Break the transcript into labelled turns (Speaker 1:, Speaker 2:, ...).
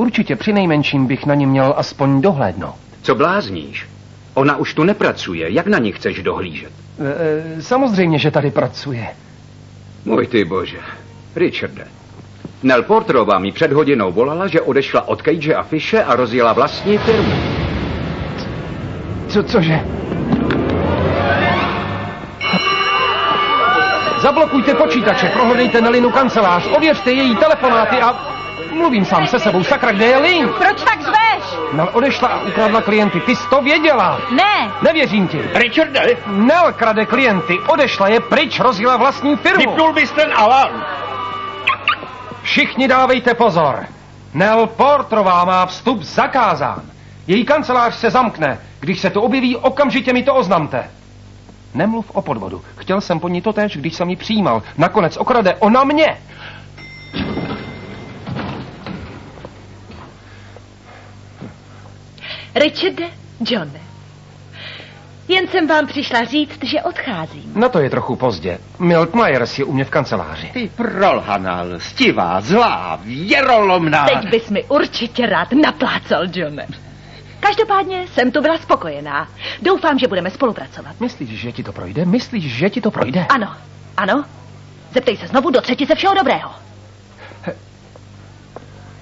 Speaker 1: Určitě přinejmenším bych na ní měl aspoň dohlédnout.
Speaker 2: Co blázníš? Ona už tu nepracuje. Jak na ní chceš dohlížet?
Speaker 1: Samozřejmě, že tady pracuje.
Speaker 2: Můj ty bože. Richarde. Nell Porterová mi před hodinou volala, že odešla od Cage a Fishe a rozjela vlastní firmu.
Speaker 1: Cože? Zablokujte počítače, prohledejte Nellinu kancelář, ověřte její telefonáty a... Mluvím sám se sebou, sakra, kde je Lynn?
Speaker 3: Proč tak zveš?
Speaker 1: Nell odešla a ukradla klienty, ty jsi to věděla.
Speaker 3: Ne.
Speaker 1: Nevěřím ti.
Speaker 4: Richarde!
Speaker 1: Nell krade klienty, odešla je pryč, rozjela vlastní firmu.
Speaker 4: Vypnul bys ten alarm.
Speaker 1: Všichni dávejte pozor. Nell Porterová má vstup zakázán. Její kancelář se zamkne. Když se to objeví, okamžitě mi to oznamte. Nemluv o podvodu. Chtěl jsem po ní totéž, když jsem ji přijímal. Nakonec okrade ona mě.
Speaker 3: Richarde, Johne. Jen jsem vám přišla říct, že odcházím.
Speaker 1: Na to je trochu pozdě. Milt Myers je u mě v kanceláři.
Speaker 4: Ty prolhaná, lstivá, zlá, věrolomná.
Speaker 3: Teď bys mi určitě rád naplácal, Johne. Každopádně jsem tu byla spokojená. Doufám, že budeme spolupracovat.
Speaker 1: Myslíš, že ti to projde? Myslíš, že ti to projde?
Speaker 3: Ano, ano. Zeptej se znovu do třetice všeho dobrého.